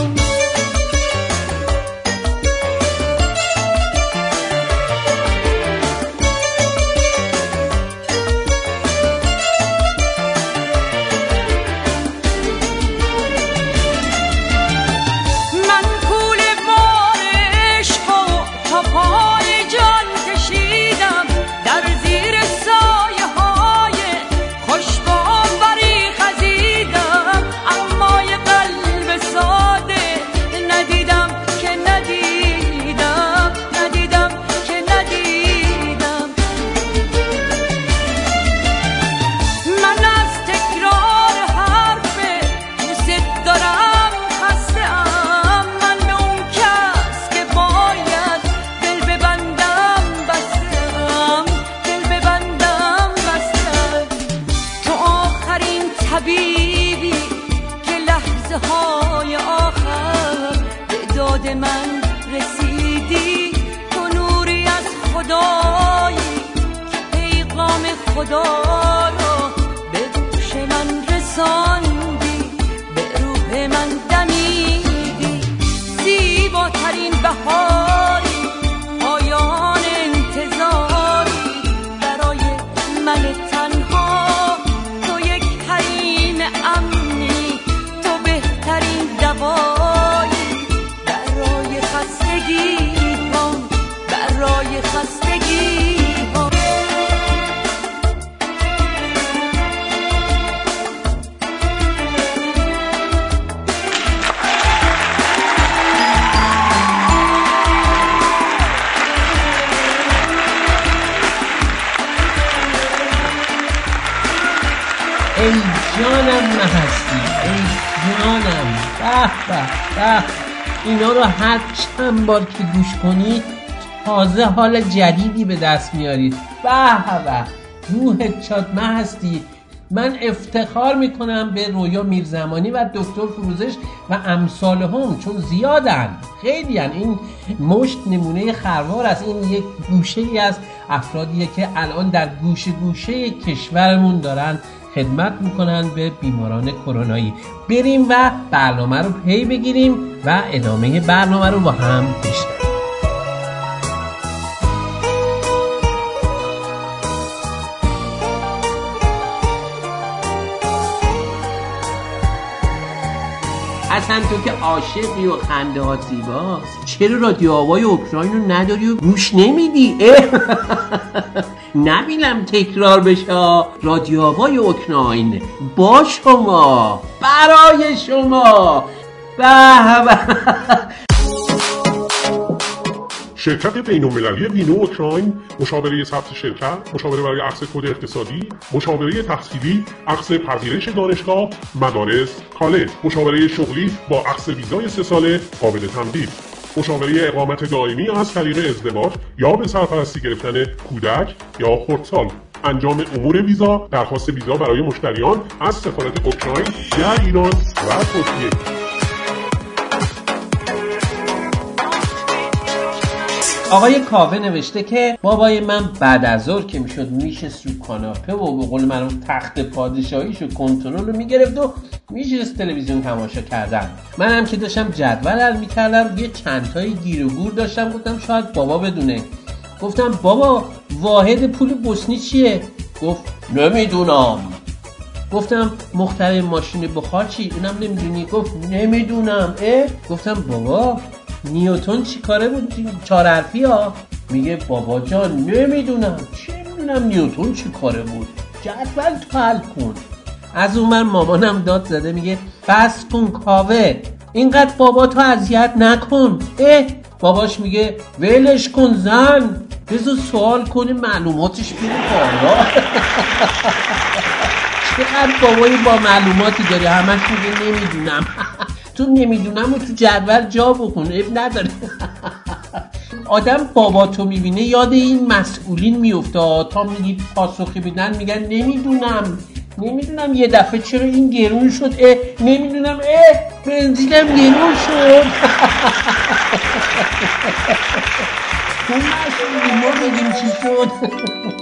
حبیبی که لحظه های آخر به داد من رسیدی، تو نوری از خدایی که پیغام خدا رو به گوش من رساندی، به روح من دمیدی، زیباترین بهاری، پایان انتظاری برای من تنها، امنی، تو بهترین دوایی برای خستگی ها، برای خستگی ها. ای جانم محستی، ای جانم، به به به، اینا رو هر چند بار که گوش کنی تازه حال جدیدی به دست میارید. به به، روحت شاد محستی. من افتخار میکنم به رویا میرزمانی و دکتر فروزش و امثال هم، چون زیادن، خیلی هن. این مشت نمونه خروار است. این یک گوشه ای از افرادیه که الان در گوشه گوشه کشورمون دارن خدمت میکنن به بیماران کرونایی. بریم و برنامه رو پی بگیریم و ادامه برنامه رو با هم بشنویم. اصلا تو که عاشقی و خنده ها زیباست، چرا رادیو آوای اوکراین رو نداری و گوش نمیدی؟ نبینم تکرار بشه. رادیو آوای اوکراین با شما، برای شما. به به. شرکت بین‌المللی وینو اوکراین، مشاوره ثبت شرکت، مشاوره برای اخذ کد اقتصادی، مشاوره تحصیلی، اخذ پذیرش دانشگاه، مدارس، کالج، مشاوره شغلی با اخذ ویزای سه ساله قابل تمدید، مشاوره اقامت دائمی از طریق ازدواج یا به سرپرستی گرفتن کودک یا خردسال، انجام امور ویزا، درخواست ویزا برای مشتریان از سفارت اوکراین در ایران و ترکیه. آقای کاوه نوشته که بابای من بعد از ظهر که میشد میشست رو کاناپه و به قول من تخت پادشاهیشو کنترل رو میگرفت و میشست تلویزیون تماشا کردن. منم که داشتم جدول حل میکردم یه چند تایی گیر و گور داشتم، گفتم شاید بابا بدونه. گفتم بابا واحد پول بوسنی چیه؟ گفت نمیدونم. گفتم مخترع ماشین بخار چی؟ اونم نمیدونی؟ گفت نمیدونم. اه؟ گفتم بابا نیوتن چی کاره بود چهار حرفی ها؟ میگه بابا جان نمیدونم. چه میدونم نیوتن چی کاره بود؟ جدول تو حل کن. از اون من مامانم داد زده میگه بس کن کاوه، اینقدر بابا تو اذیت نکن. اه باباش میگه ولش کن زن، بذار سوال کنه معلوماتش بیره بالا. چقدر بابایی با معلوماتی داری، همش میگه نمیدونم. تو نمیدونم و تو جدول جا بکن، اب نداره. آدم بابا تو میبینه یاد این مسئولین میفته تا میگی پاسخی بدن میگن نمیدونم نمیدونم یه دفعه چرا این گرون شد، اه نمیدونم اه بنزینم گرون شد. اون مسئولین ما بگیم چی شد.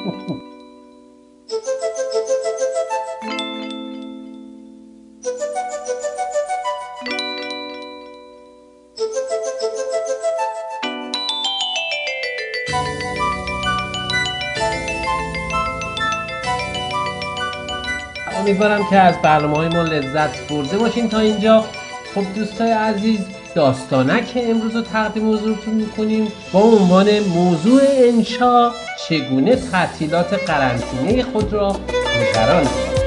امیدوارم که از برنامه‌های ما لذت برده باشین تا اینجا. خب دوستای عزیز، داستانک امروز رو تقدیم حضورتون میکنیم با عنوان موضوع انشا چگونه تعطیلات قرنطینه خود را گذراندید.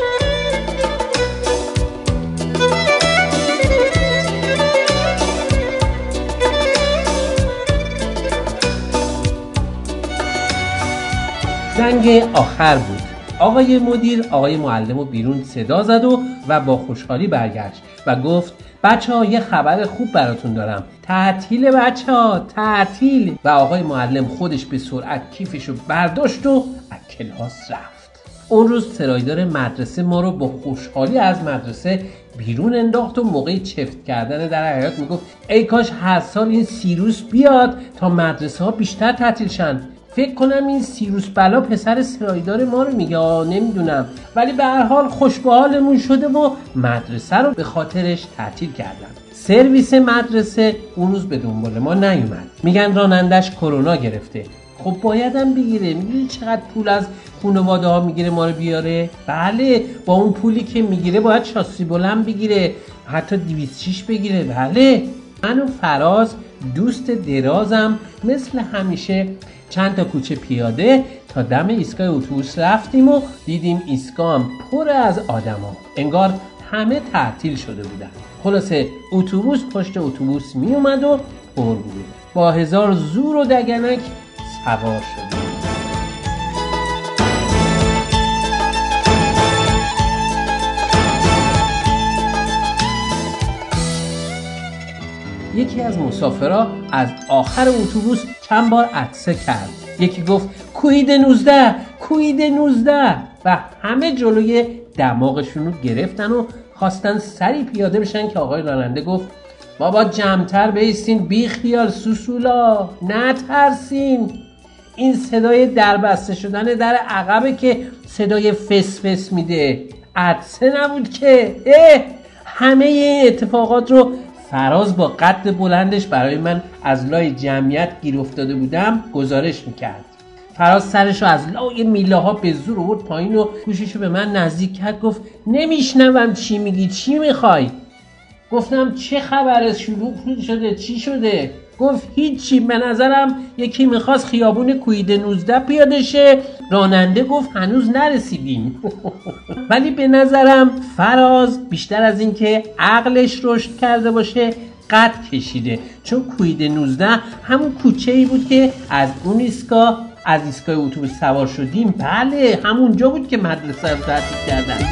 زنگ آخر بود. آقای مدیر آقای معلم رو بیرون صدا زد و و با خوشحالی برگشت و گفت بچه ها یه خبر خوب براتون دارم، تعطیل بچه ها، تعطیل. و آقای معلم خودش به سرعت کیفشو برداشت و از کلاس رفت. اون روز سرایدار مدرسه ما رو با خوشحالی از مدرسه بیرون انداخت و موقع چفت کردن در حیاط میگفت ای کاش هر سال این سیروس بیاد تا مدرسه ها بیشتر تعطیل شن. فکر کنم این سیروس بلا پسر سرایدار ما رو میگه، نمیدونم، ولی به هر حال خوش به حالمون شده و مدرسه رو به خاطرش تعطیل کردن. سرویس مدرسه اون روز به دنبال ما نیومد، میگن رانندش کرونا گرفته. خب بایدم بگیره، میدونی چقدر پول از خانواده ها میگیره ما رو بیاره؟ بله، با اون پولی که میگیره باید شاسی بلند بگیره، حتی دویست و شش بگیره. بله، من و فراز دوست درازم مثل همیشه چند تا کوچه پیاده تا دم ایستگاه اتوبوس رفتیم و دیدیم ایستگاه هم پر از آدما، انگار همه تعطیل شده بودن. خلاصه اتوبوس پشت اتوبوس می اومد و پر بود. با هزار زور و دگنک سوار شدیم. یکی از مسافرها از آخر اتوبوس چند بار عطسه کرد. یکی گفت کوید نوزده، کوید نوزده و همه جلوی دماغشون رو گرفتن و خواستن سری پیاده بشن که آقای راننده گفت بابا جمع‌تر بیستین، بی خیال سوسولا، نترسین. این صدای دربسته شدن در عقبه که صدای فس فس میده، عطسه نبود که. اه همه این اتفاقات رو فراز با قد بلندش برای من از لای جمعیت گیر افتاده بودم گزارش میکرد. فراز سرشو از لای میله ها به زور آورد پایین و گوششو به من نزدیک کرد، گفت نمیشنوم چی میگی، چی میخوای؟ گفتم چه خبره، شروع شده، چی شده؟ گفت هیچی، به نظرم یکی میخواست خیابون کوید نوزده پیاده شه، راننده گفت هنوز نرسیدیم. ولی به نظرم فراز بیشتر از این که عقلش رشد کرده باشه قد کشیده، چون کوید نوزده همون کوچه ای بود که از اون ایستگاه از ایستگاه اتوبوس سوار شدیم. بله، همونجا بود که مدرسه رو تعطیل کردن.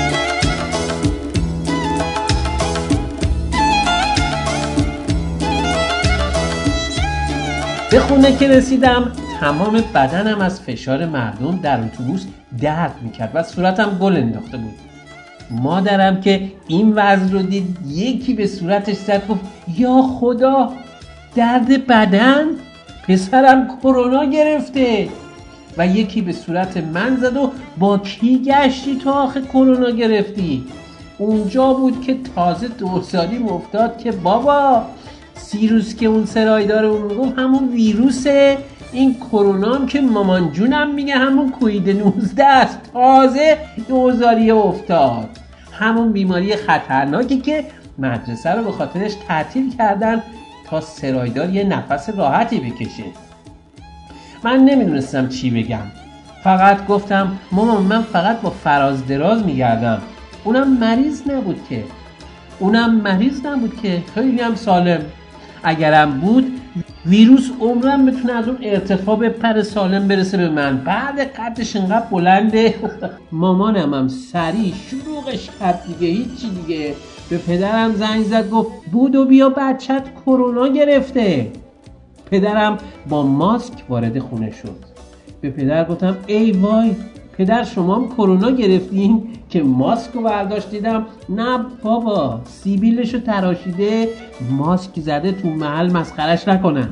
به خونه که رسیدم تمام بدنم از فشار مردم در اتوبوس درد میکرد و صورتم گل انداخته بود. مادرم که این وضع رو دید یکی به صورتش زد، گفت یا خدا، درد بدن؟ پسرم کرونا گرفته. و یکی به صورت من زد و با کی گشتی تو آخه کرونا گرفتی؟ اونجا بود که تازه دوزاری مفتاد که بابا سیروس که اون سرایدار اون میگفت همون ویروسه، این کرونا هم که مامان جونم میگه همون کوید نوزده است. تازه دوزاری افتاد، همون بیماری خطرناکی که مدرسه رو به خاطرش تعطیل کردن تا سرایدار یه نفس راحتی بکشه. من نمیدونستم چی بگم، فقط گفتم مامان من فقط با فراز دراز میگردم، اونم مریض نبود که اونم مریض نبود که خیلی هم سالم. اگرم بود ویروس عمرم بتونه از اون ارتفاع بپره سالم برسه به من. بعد قدش انقدر بلنده. مامانم هم سریع شروعش کرد دیگه، هیچی دیگه. به پدرم زنگ زد گفت بودو بیا بچت کرونا گرفته. پدرم با ماسک وارد خونه شد. به پدر گفتم ای وای پدر شما هم کرونا گرفتین؟ که ماسک رو برداشت دیدم نه بابا سیبیلشو تراشیده ماسک زده تو محل مسخرش نکنن.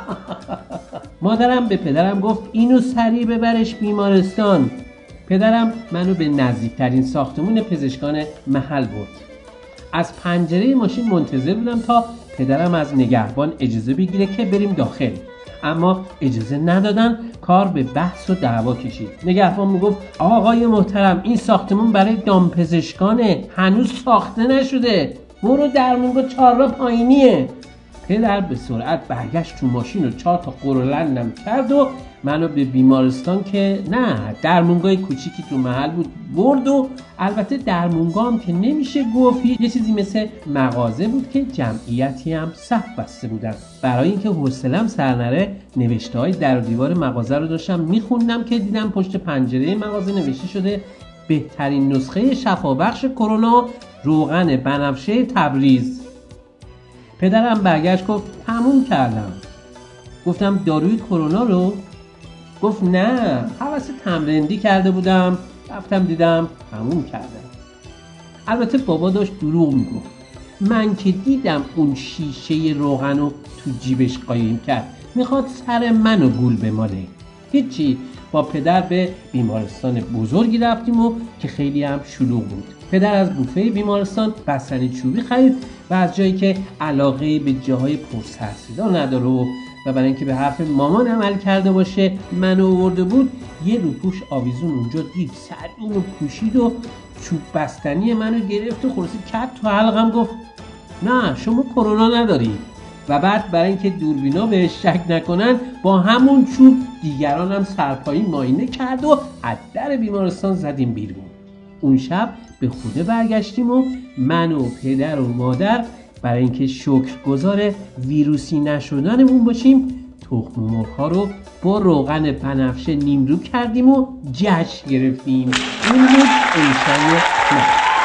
مادرم به پدرم گفت اینو سریع ببرش بیمارستان. پدرم منو به نزدیکترین ساختمون پزشکان محل برد. از پنجره ماشین منتظر بودم تا پدرم از نگهبان اجازه بگیره که بریم داخل، اما اجازه ندادن. کار به بحث و دعوا کشید. نگهبان میگفت آقای محترم این ساختمون برای دامپزشکانه، هنوز ساخته نشده، برو درمونگاه چهار راه پایینیه. پدر به سرعت برگشت تو ماشین و چهار تا قرولندم کرد و منو به بیمارستان که نه درمونگاه کوچیکی تو محل بود برد. و البته درمونگاه هم که نمیشه گفت، یه چیزی مثل مغازه بود که جمعیتی هم صف بسته بودن. برای اینکه حوصله‌ام سر نره نوشته های در و دیوار مغازه رو داشتم میخوندم که دیدم پشت پنجره مغازه نوشته شده بهترین نسخه شفابخش کرونا روغن بنفشه تبریز. پدرم برگشت گفت تموم کردم. گفتم داروی کرونا رو؟ گفت نه هوس تمرندی کرده بودم رفتم دیدم تموم کردم. البته بابا داشت دروغ میگفت. من که دیدم اون شیشه روغن رو تو جیبش قایم کرد میخواد سر منو گول بماله. هیچی، با پدر به بیمارستان بزرگی رفتیم و که خیلی هم شلوغ بود. پدر از بوفه بیمارستان بستنی چوبی خرید و از جایی که علاقه به جاهای پرسرصدا نداره و و برای اینکه به حرف مامان عمل کرده باشه منو آورده بود، یه روپوش آویزون اونجا دید، سریع اونو پوشید و چوب بستنی منو گرفت و خلاصی کرد تو حلقم. گفت نه شما کرونا نداری. و بعد برای اینکه دوربینا بهش شک نکنن با همون چوب دیگران هم سرپایی معاینه کرد و از در بیمارستان زدیم بیرون. اون شب به خوده برگشتیم و من و پدر و مادر برای اینکه شکرگزار ویروسی نشدنمون باشیم تخم مرغ‌ها رو با روغن بنفشه نیمرو کردیم و جشن گرفتیم. این بود انشای من.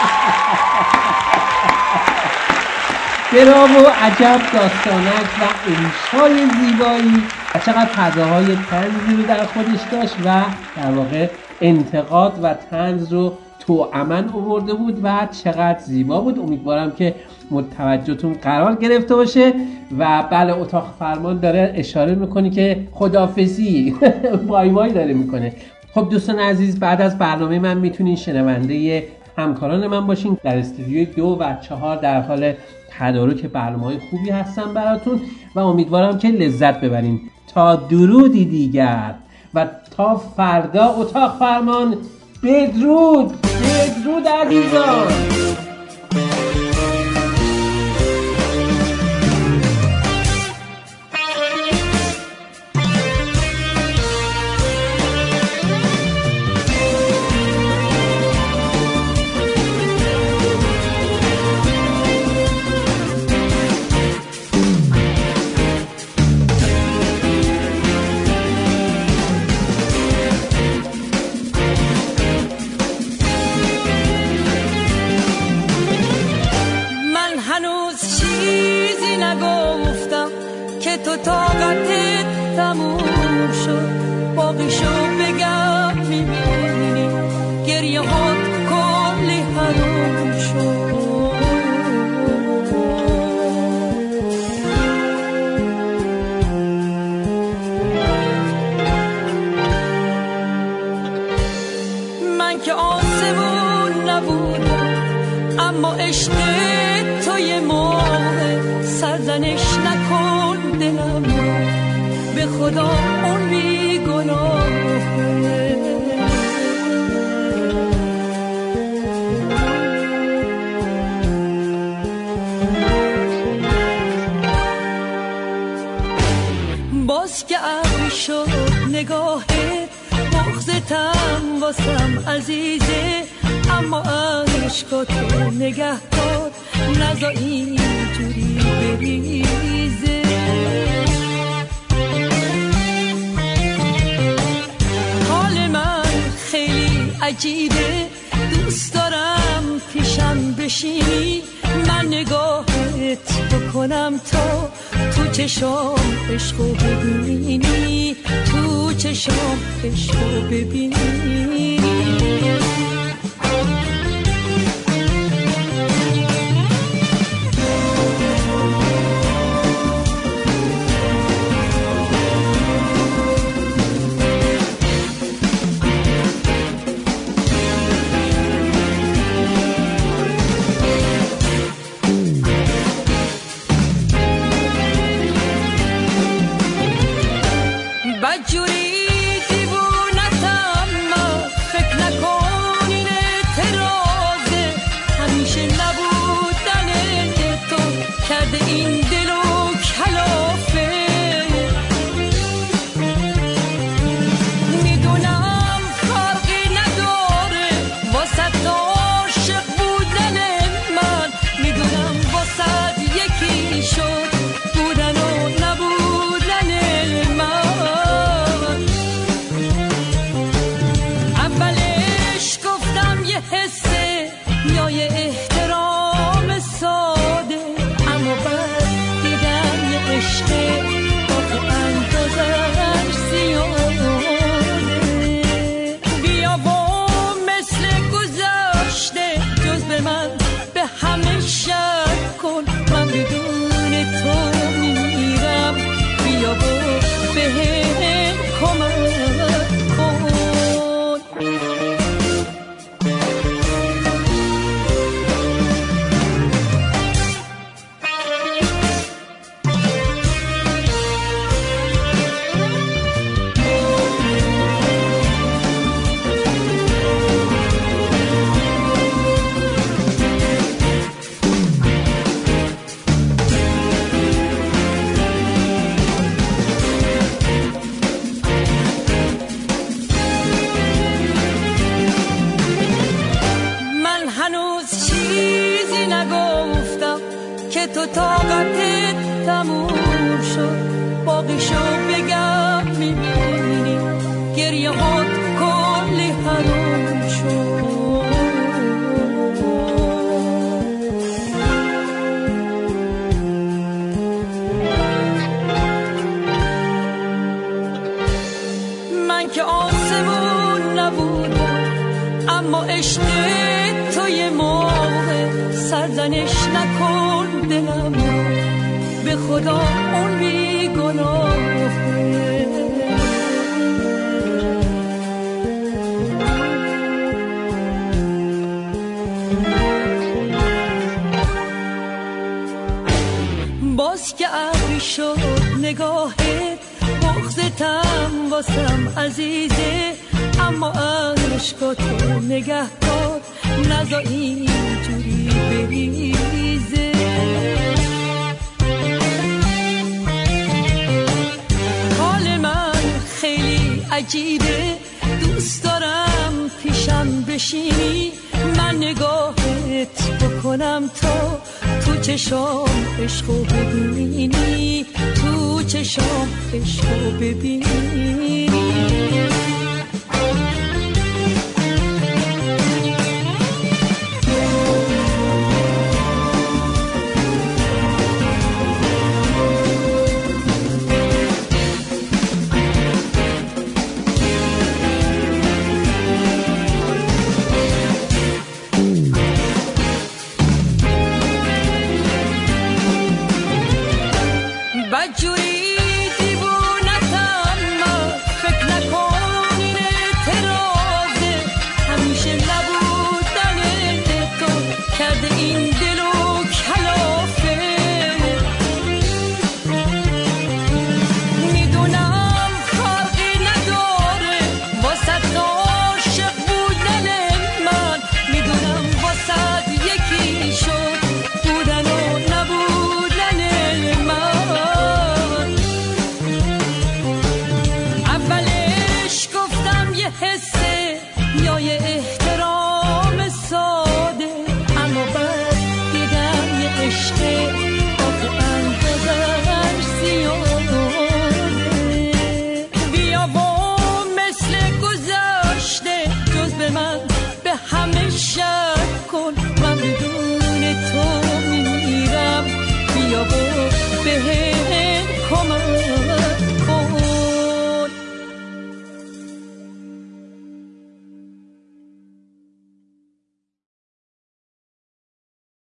براو، عجب داستانک و انشای زیبایی و چقدر فضاهای طنزی رو در خودش داشت و در واقع انتقاد و طنز رو توأمن آورده بود و چقدر زیبا بود. امیدوارم که متوجهتون قرار گرفته باشه. و بله اتاق فرمان داره اشاره میکنه که خداحافظی بای بای داره میکنه. خب دوستان عزیز، بعد از برنامه من میتونین شنونده همکاران من باشین. در استودیوی دو و چهار در حال تدارک برنامه‌های خوبی هستم براتون و امیدوارم که لذت ببرین. تا درودی دیگر و تا فردا اتاق فرمان. بدرود بدرود عزیزان. تو طاقتت تموم شد باقیشو بگم میبینی گریه هات کلی حروم شد. من که آسمون نبودم اما عشق تو یه موقع سرزنش نکن دلم به خدا اون بی گناهه. باز که ابری شد نگاهت بغضتم واسم عزیزه اما عشقاتو نگه دار نزا اینجوری بریزه. عجیبه، دوست دارم پیشم بشینی، من نگاهت بکنم تا تو چشام عشقو ببینی، تو چشام عشقو ببینی. تو طاقتت تموم شد، باقیشو بگم میبینی، گریه هات کلی حروم شد. من که آسمون نبودم، اما عشق تو یه موقع سرزنش نکن دلم، به خدا اون بی گناهه. باز که ابری شد نگاهت، بغضتم واسم عزیزه، اما عشقاتو نگه دار، نزا اینجوری بریزه. حال من خیلی عجیبه، دوست دارم پیشم بشینی، من نگاهت بکنم تا تو چشام عشقو ببینی، تو چشام عشقو ببینی. بدجوری دیوونتم، فکر نکن این اعتراضه، همیشه نبودن تو کرده این دلو کلافه. میدونم فرقی نداره واسه عاشق بودن من، میدونم واسه یکی شد بودن و نبودن من. حسه یا یه احترام ساده، اما بعد دیدم یه عشقه آخه اندازش زیاده. بیا و مثل گذشته جز به من شب